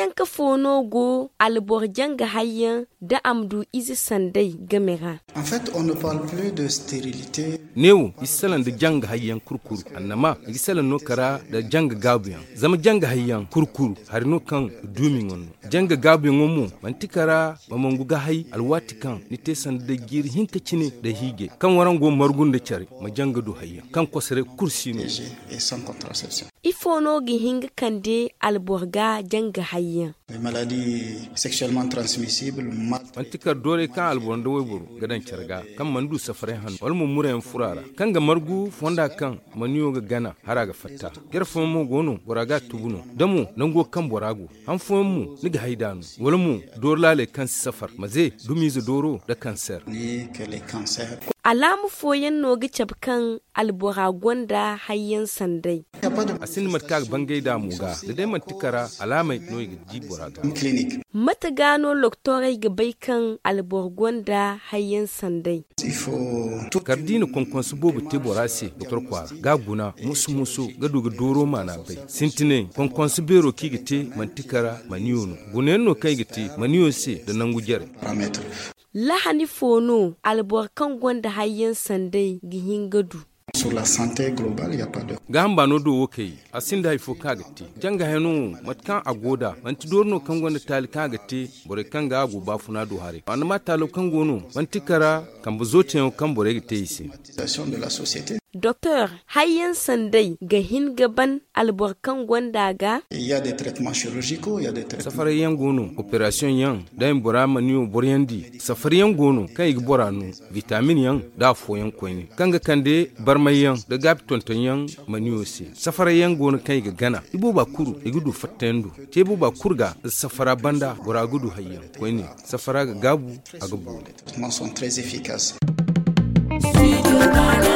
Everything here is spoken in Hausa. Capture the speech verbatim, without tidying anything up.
hayyan ka fono go alborjan ga hayyan da amdu izi sandai gamera. En fait, on ne parle plus de stérilité. New isalan da janga hayyan kurkuru annama isalan no kara da janga gabuyan zama janga hayyan kurkuru har no kan dumin on janga gabuyan mu mantikara mamangu ga hay alwati kan ni te san da gir hinka cine da hige kan waran go margun da cari ma janga do hayyan kan kosare kursi no Et sans contraception. Ifono gi hinga kande alborga janga hayyan. Les maladies sexuellement transmissibles, mal. mantikar dore kan albon da weburu gadan carga kan mandu safare han wal mu muren furara kan ga margu fonda kan maniyo ga gana haraga fatta gerfon mu gono boraga tubuno damu nango kan borago han fon mu niga haidanu wal mu dorlale kan safar maze dumizu doro da cancer Ni que les cancers. Alamu foyen nogi cabkan albora gwanda hayyan sandai. Il n'y a pas de asin matka bangai da muga da dai mantikara alamai no ga ji boraga clinique. Mata gano loktorai ga baikan albor gwanda hayyan sandai. Il faut tout. kardina konkon su bobu te borase doktor kwa ga guna musu musu ga duga doro mana bai sintine konkon su bero ki gite mantikara maniyono gunenno kai gite maniyo se da nangu jere Paramètres. Lahani fono albor kan gwanda hayyan sandai gihin gadu. Sur la santé globale, il n'y a pas de. ga hamba no do wokai asin da ifo kagati janga henu matkan agoda manti dorno kan gonda tali kagati bore kan ga agu ba funa do hare an ma talo kan gono mantikara kan buzote kan bore gite isi Organisation de la société. Docteur hayyan sandai ga hin gaban albor kan gwanda ga Il y a des traitements chirurgicaux, il y a des traitements. safari yan gono operation yan da in bora maniyo boryandi safari yan gono kan ig boranu vitamin yan da fo yan koyni kanga kande barmay yan da gap tonton yan maniyo se safari yan gono kan ig gana ibo ba kuru igudu fatendo tebo ba kurga safara banda bora gudu hayyan koyni safara ga gabu aga bu Les traitements sont très efficaces. Studio Ghana.